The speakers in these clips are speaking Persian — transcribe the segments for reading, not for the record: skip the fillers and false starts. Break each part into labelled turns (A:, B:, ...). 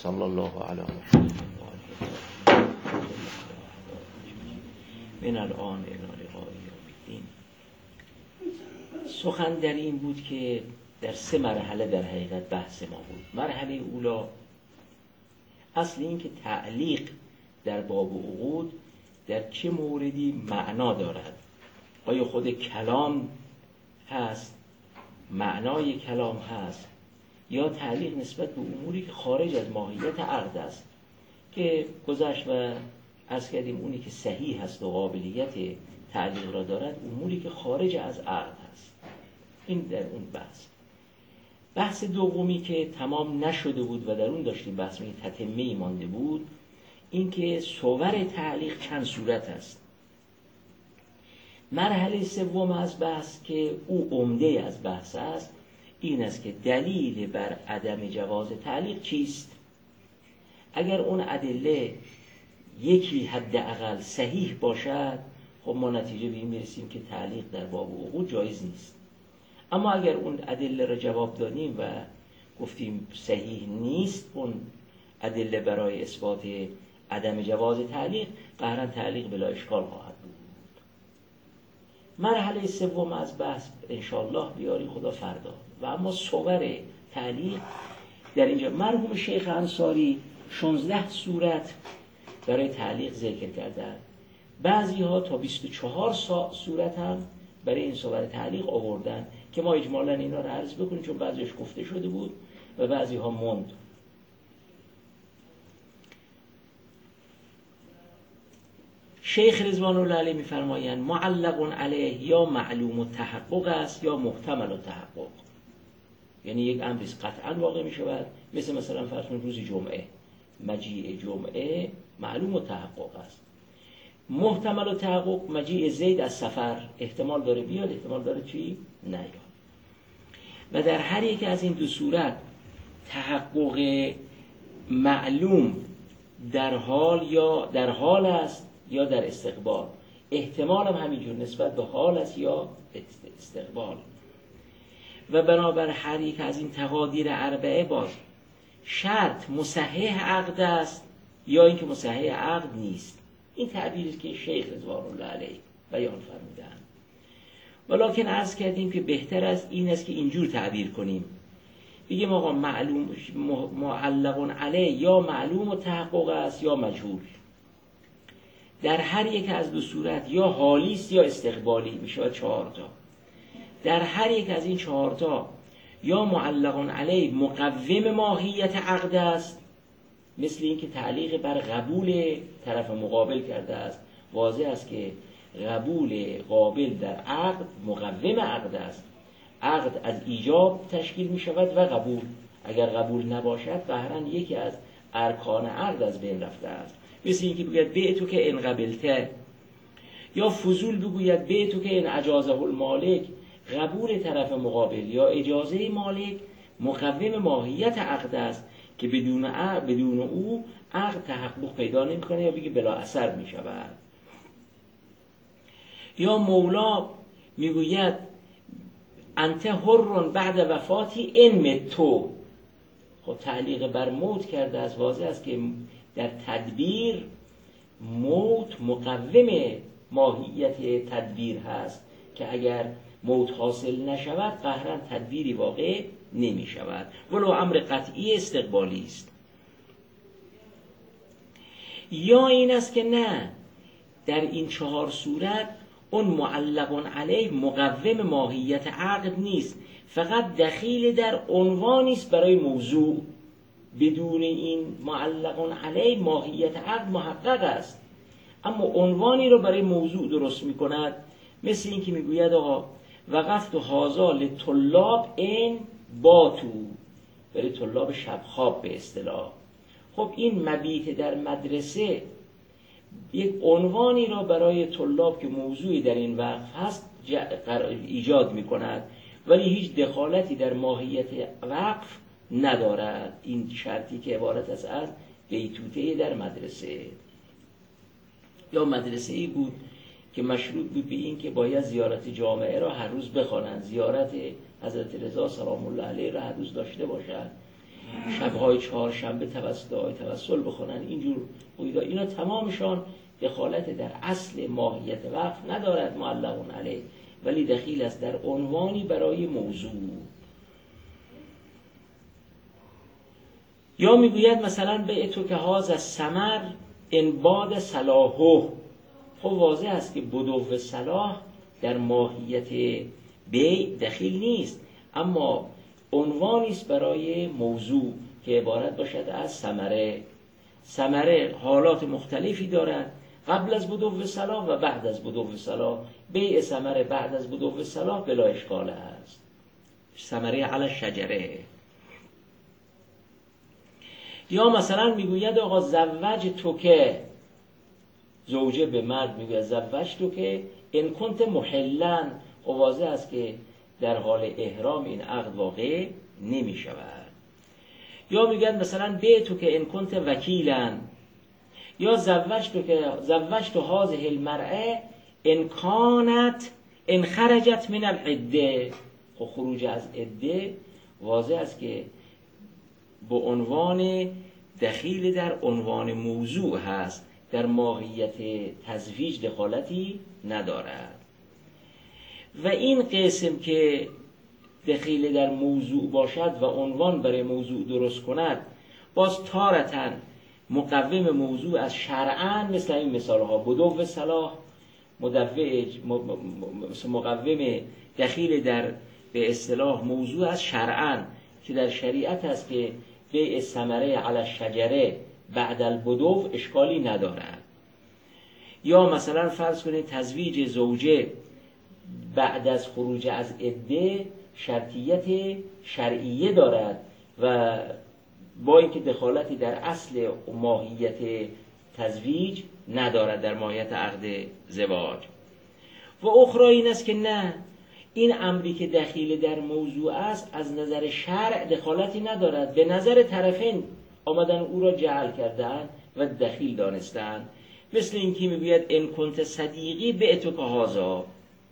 A: صلی الله علی محمد من الان الی لقاء یوم الدین. سخن در این بود که در 3 مرحله در حقیقت بحث ما بود. مرحله اولا اصل این که تعلیق در باب عقود در چه موردی معنا دارد، آیا خود کلام هست، معنای کلام هست، یا تعلیق نسبت به اموری که خارج از ماهیت عقد است که گذشت و عرض کردیم اونی که صحیح هست و قابلیت تعلیق را دارد اموری که خارج از عقد هست. این در اون بحث دومی که تمام نشده بود و در اون داشتیم بحث می تتمه‌ای مانده بود، این که صور تعلیق چند صورت است. مرحله سوم از بحث که او عمده از بحث است این است که دلیل بر عدم جواز تعلیق چیست. اگر اون ادله یکی حداقل صحیح باشد، خب ما نتیجه به این میرسیم که تعلیق در باب عقود جایز نیست. اما اگر اون ادله را جواب دادیم و گفتیم صحیح نیست اون ادله برای اثبات عدم جواز تعلیق، قطعاً تعلیق بلا اشکال خواهد بود. مرحله سوم از بحث انشاءالله بیاری خدا فردا. و اما صور تعلیق در اینجا مرحوم شیخ انصاری 16 صورت برای تعلیق ذکر کردن، بعضی ها تا 24 صورت هم برای این صور تعلیق آوردن که ما اجمالاً اینا رو عرض بکنیم چون بعضیش گفته شده بود و بعضی ها موند. شیخ رضوان الله علیه می‌فرمایند معلق علیه یا معلوم التحقق است یا محتمل التحقق. یعنی یک امری قطعاً واقع می‌شود، مثلا فرض کنید روز جمعه، مجیء جمعه معلوم التحقق است. محتمل التحقق مجیء زید از سفر، احتمال داره بیاد، احتمال داره چی؟ نیاد. و در هر یک از این دو صورت تحقق معلوم در حال است یا در استقبال. احتمال هم همینجور نسبت به حال است یا استقبال. و بنابر هر یک از این تقادیر اربعه باز شرط مصحح عقد است یا اینکه مصحح عقد نیست. این تعبیری که شیخ رضوان الله علیه بیان فرمودند. ولکن عرض کردیم که بهتر از این است که اینجور تعبیر کنیم، بگیم آقا معلق علیه یا معلوم و تحقق است یا مجهول. در هر یک از دو صورت یا حالی است یا استقبالی، میشه 4 تا. در هر یک از این 4 تا یا معلق علیه مقوم ماهیت عقد است، مثل این که تعلیق بر قبول طرف مقابل کرده است. واضح است که قبول قابل در عقد مقوم عقد است. عقد از ایجاب تشکیل می شود و قبول. اگر قبول نباشد قهرن یکی از ارکان عقد از بین رفته است. مثل این که بگوید بیعتو که ان قبلته، یا فضول بگوید بیعتو که ان اجازه المالک، قبول طرف مقابل یا اجازه مالک مقوم ماهیت عقد است که بدون او عقد تحقق پیدا نمی‌کنه یا بگه بلا اثر می‌شود. یا مولا میگوید انت حر بعد وفاتی ان متو. خب تعلیق بر موت کرده از واضح است که در تدبیر موت مقوم ماهیت تدبیر هست که اگر موت حاصل نشود قهرن تدبیری واقع نمی شود، ولو امر قطعی استقبالی است. یا این است که نه، در این 4 صورت اون معلق علیه مقوم ماهیت عقد نیست، فقط دخیل در عنوانی است برای موضوع. بدون این معلق علیه ماهیت عقد محقق است، اما عنوانی رو برای موضوع درست می کند. مثل این که می گوید آقا وقفت هازا لطلاب این باتو، برای طلاب شبخواب به اصطلاح. خب این مبیت در مدرسه یک عنوانی را برای طلاب که موضوعی در این وقف هست ایجاد می کند، ولی هیچ دخالتی در ماهیت وقف ندارد. این شرطی که عبارت است از بیتوته در مدرسه. یا مدرسه ای بود که مشروط بود به این که باید زیارت جامعه را هر روز بخوانند، زیارت حضرت رضا سلام الله علیه را هر روز داشته باشند. شبهای چهارشنبه توسط آقای توسل بخونن، اینجور قیدا، اینا تمامشان دخالت در اصل ماهیت وقف ندارد معلقون علیه، ولی دخیل است در عنوانی برای موضوع. یا میگوید مثلا بعتو که هاز از ثمر انباد صلاحه، خب واضح است که بدو صلاح در ماهیت بیع دخیل نیست، اما عنوانی است برای موضوع که عبارت باشد از ثمره. ثمره حالات مختلفی دارد، قبل از بدو صلاح و بعد از بدو صلاح. بیع ثمره بعد از بدو صلاح بلا اشکال است، ثمره علی شجره. یا مثلا میگوید آقا زوج تو که، زوجه به مرد میگوید زوج تو که ان کنت محلن، واضح است که در حال احرام این عقد واقع نمی شود. یا میگن مثلا بیتو که ان کنت وکیلن، یا زوج تو هذه المرأه ان کانت ان خرجت من العده. خب خروج از عده واضح است که به عنوان دخیل در عنوان موضوع هست، در ماهیت تزویج دخالتی ندارد. و این قسم که دخیل در موضوع باشد و عنوان برای موضوع درست کند، باز تارتاً مقوم موضوع از شرعاً، مثل این مثالها بدو صلاح، مقوم دخیل در به اصطلاح موضوع از شرعاً که در شریعت است که بیع ثمره علی الشجره بعد البدو اشکالی ندارد. یا مثلا فرض کنید تزویج زوجه بعد از خروج از عده شرطیت شرعیه دارد و با اینکه دخالتی در اصل ماهیت تزویج ندارد، در ماهیت عقد زواج. و اخرى این است که نه، این امری که دخیل در موضوع است از نظر شرع دخالتی ندارد، به نظر طرفین آمدن او را جعل کردن و دخیل دانستن. مثل این که میگوید ان کنت صدیقی بعتو که هذا.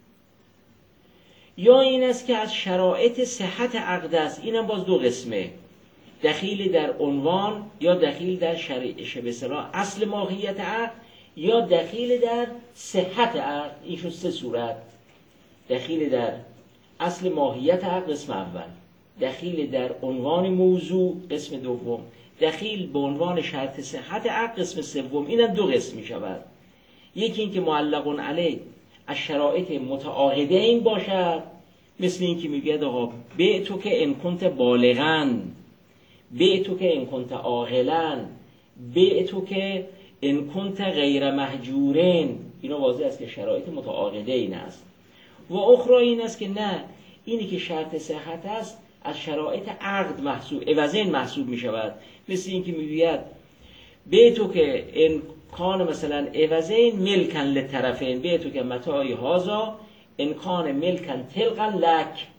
A: یا این است که از شرایط صحت عقد است، اینم باز دو قسمه، دخیل در عنوان یا دخیل در شرایط به اصطلاح اصل ماهیت عقد، یا دخیل در صحت عقد. این شد سه صورت: دخیل در اصل ماهیت عقد قسم اول، دخیل در عنوان موضوع قسم دوم، دخیل به عنوان شرط صحت عقد قسم سوم. اینم دو قسم می شود. یکی این که معلقون علیه از شرایط متعاقدین باشد، مثل این که میگه آقا بعتو که ان کنت بالغن، بعتو که ان کنت عاقلن، بعتو که ان کنت غیر مهجورن. اینا واضح است که شرایط متعاقدین است. و اخرى این است که نه، اینی که شرط صحت است از شرایط عقد محسوب عوضین محسوب می شود. مثل این که میگوید بعتو که ان کان مثلا عوضین ملکن للطرفین، بعتو که متاعی هازا ان کان ملکن تلقا لک.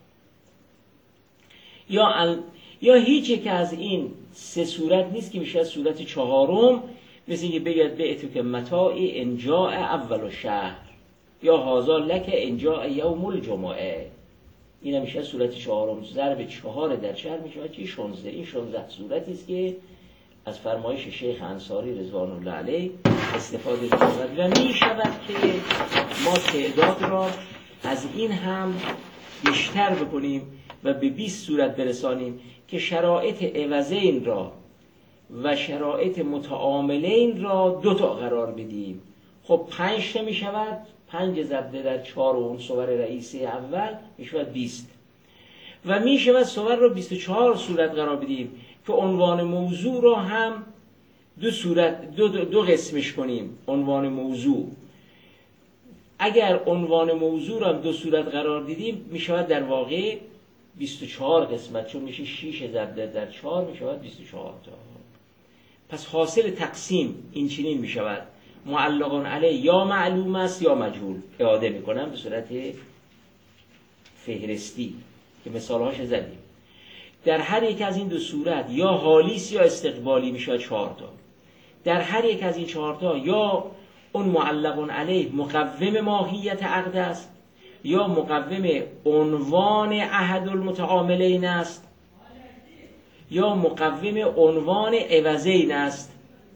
A: یا هیچ یک از این سه صورت نیست که میشه صورت چهارم، مثل اینکه بگید بعتو که متاعی انجاء اول شهر، یا هازا لک انجاء یوم الجمعه. این هم میشه صورت چهارم، ضرب 4 در شهر میشه چی 16. این 16 صورتی است که از فرمایش شیخ انصاری رضوان الله علیه استفاده می‌شود و می‌شود که ما تعداد را از این هم بیشتر بکنیم و به 20 صورت برسانیم که شرایط عوضین را و شرایط متعاملین را 2 تا قرار بدیم. خب 5 تا می‌شود، 5 ضرب در 4 و اون صور رئیسی اول می‌شود 20 و می‌شود صور را 24 صورت قرار بدیم که عنوان موضوع را هم 2 صورت دو قسمش کنیم. عنوان موضوع اگر عنوان موضوع را 2 صورت قرار دیدیم می‌شود در واقع 24 قسمت، چون میشه 6 ضرب در 4 می‌شود 24 تا. پس حاصل تقسیم این چنین می‌شود: معلقون علیه یا معلوم است یا مجهول. اعاده میکنم به صورت فهرستی که مثالهاش زدیم. در هر یک از این 2 صورت یا حالی است یا استقبالی میشه 4 تا. در هر یک از این 4 تا یا اون معلقون علیه مقوم ماهیت عقد است، یا مقوم عنوان احد المتعاملین است، یا مقوم عنوان عوضین است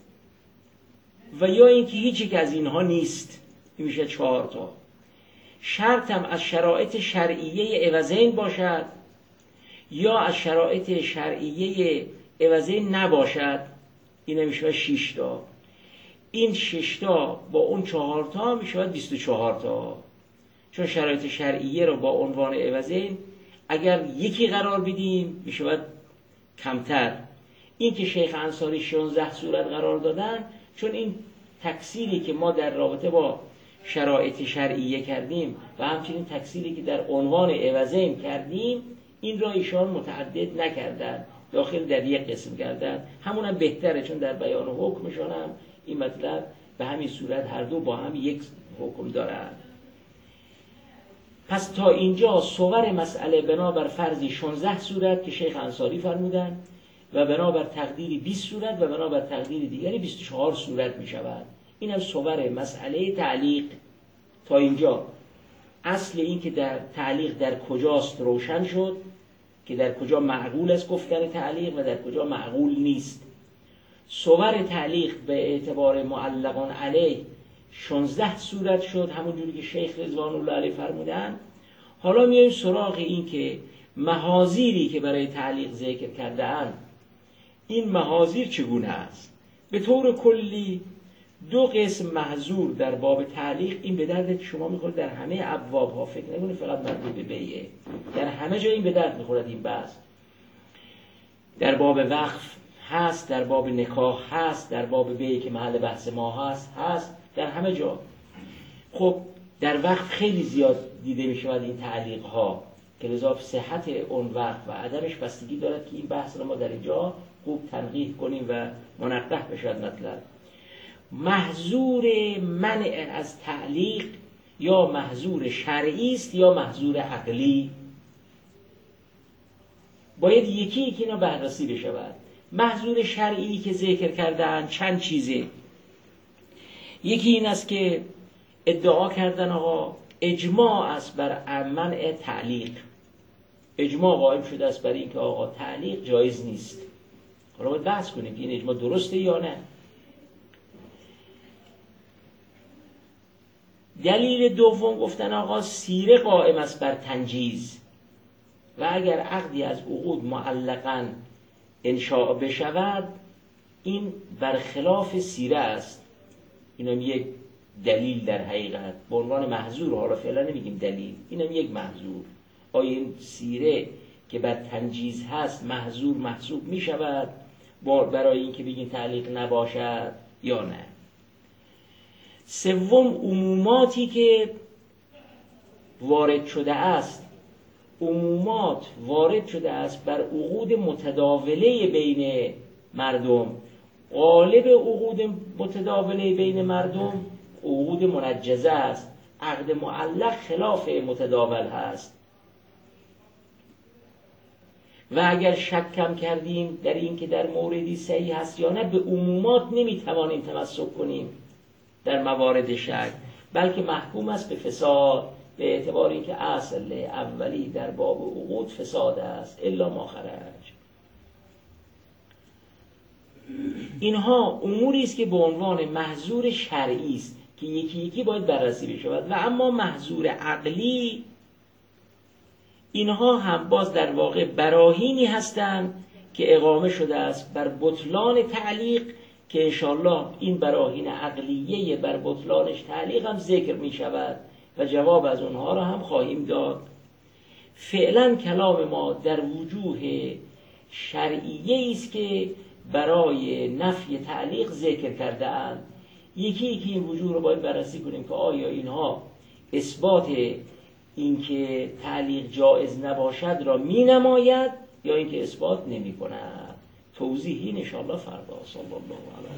A: و یا اینکه هیچ یک از اینها نیست. این میشه 4 تا. شرط هم از شرایط شرعیه عوضین باشد یا از شرایط شرعیه عوضین نباشد. این میشه 6 تا. این 6 تا با اون 4 تا میشه 24 تا. چون شرایط شرعیه رو با عنوان عوضین اگر یکی قرار بدیم میشه کمتر. این که شیخ انصاری 16 صورت قرار دادن چون این تکثیری که ما در رابطه با شرایط شرعیه کردیم و همچنین تکثیری که در عنوان عوضین کردیم این را ایشان متعدد نکردن، داخل در یک قسم کردن. همونم بهتره چون در بیان حکمشان هم این مطلب به همین صورت هر دو با هم یک حکم دارند. پس تا اینجا صور مسئله بنابر فرضی 16 صورت که شیخ انصاری فرمودن و بنابر تقدیری 20 صورت و بنابر تقدیر دیگری 24 صورت می شود. این هم صور مسئله تعلیق. تا اینجا اصل این که در تعلیق در کجاست روشن شد که در کجا معقول است گفتن تعلیق و در کجا معقول نیست. صور تعلیق به اعتبار معلقان علیه 16 صورت شد همونجوری که شیخ رضوان الله علیه فرمودن. حالا میایم سراغ این که محاذیری که برای تعلیق ذکر کرده اند این محاذیر چگونه است. به طور کلی 2 قسم محظور در باب تعلیق. این به درد شما میخوره در همه ابواب ها، فکر نکنید فقط مربوط به بیعه، در همه جا این به درد میخورد. این بحث در باب وقف هست، در باب نکاح هست، در باب بیعه که محل بحث ما هست در همه جا. خب در وقف خیلی زیاد دیده میشود این تعلیق ها که لذا صحت اون وقف و عدمش بستگی دارد که این بحث رو ما در اینجا خوب تنقیح کنیم و منقح بشود مطلب. محظور منع از تعلیق یا محظور شرعی است یا محظور عقلی. باید یکی یکی اینا بررسی بشود. محظور شرعی که ذکر کردن چند چیزه. یکی این است که ادعا کردن آقا اجماع است بر منع تعلیق، اجماع قائم شده است بر اینکه آقا تعلیق جایز نیست. حالا باید بحث کنیم که این اجماع درسته یا نه. دلیل دوم گفتن آقا سیره قائم است بر تنجیز و اگر عقدی از عقود معلقاً انشاء بشود این برخلاف سیره است. اینم یک دلیل در حقیقت به عنوان محظور. حالا فعلا نمیگیم دلیل، اینم یک محظور. آیا این سیره که بر تنجیز هست محظور محسوب می شود برای اینکه بگیم تعلیق نباشد یا نه؟ سوم عموماتی که وارد شده است، عمومات وارد شده است بر عقود متداوله بین مردم. غالب عقود متداوله بین مردم عقود منجزه است. عقد معلق خلاف متداول هست و اگر شکم کردیم در این که در موردی صحیح هست یا نه به عمومات نمیتوانیم تمسک کنیم در موارد شک، بلکه محکوم است به فساد به اعتبار اینکه اصل اولی در باب عقود فساد است الا ما خرج. اینها اموری است که به عنوان محظور شرعی است که یکی یکی باید بررسی بشود. و اما محظور عقلی اینها هم باز در واقع براهینی هستند که اقامه شده است بر بطلان تعلیق که انشاءالله این براهین عقلیه بر بطلانش تعلیق هم ذکر می شود و جواب از اونها را هم خواهیم داد. فعلا کلام ما در وجوه شرعیه است که برای نفی تعلیق ذکر کرده اند. یکی یکی این وجوه رو باید بررسی کنیم که آیا اینها اثبات اینکه تعلیق جایز نباشد را می نماید یا اینکه اثبات نمی کند. توضیحی ان شاء الله فردا. صلی الله علیه